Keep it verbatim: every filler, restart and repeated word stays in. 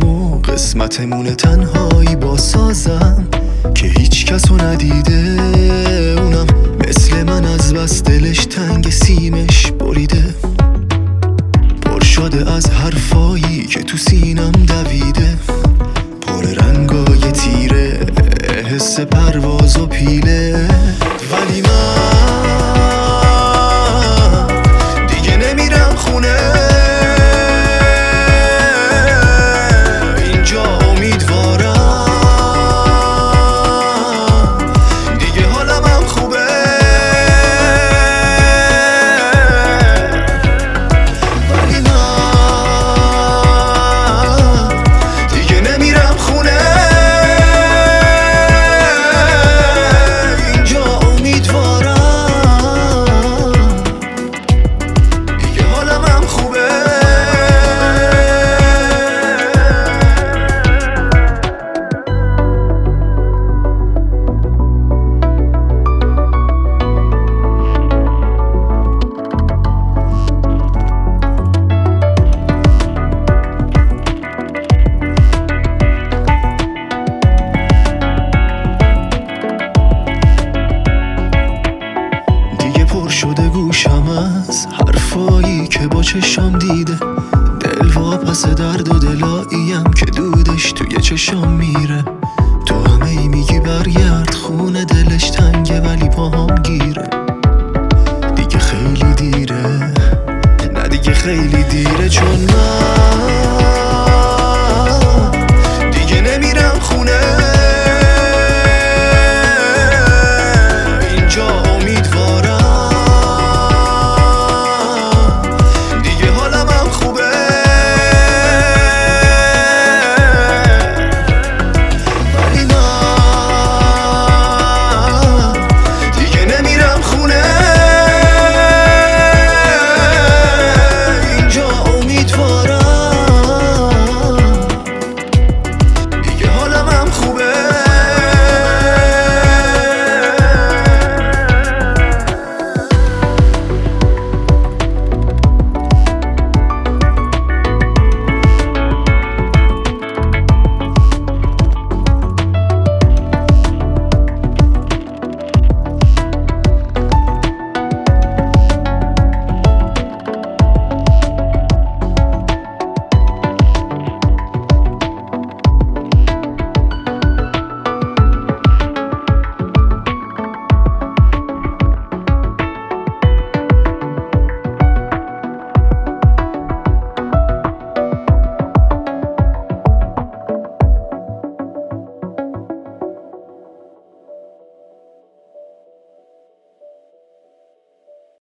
و قسمتمونه تنهایی با سازم که هیچ کسو ندیده، اونم مثل من از بس دلش تنگ سیمش بریده، پر شده از حرفایی که تو سینم دویده، پر رنگای تیره حس پرواز و پیله. ولی من دیگه نمیرم خونه، اینجا امیدوارم دیگه حالم هم خوبه. ولی من دیگه نمیرم خونه، اینجا امیدوارم دیگه حالم هم خوبه. پر شده گوشم از حرفایی که با چشام دیده، دل واپس درد و دلاییم که دودش توی چشام میره. تو همه ای میگی برگرد خونه، دلش تنگه ولی پاهام گیره. دیگه خیلی دیره، نه دیگه خیلی دیره، چون من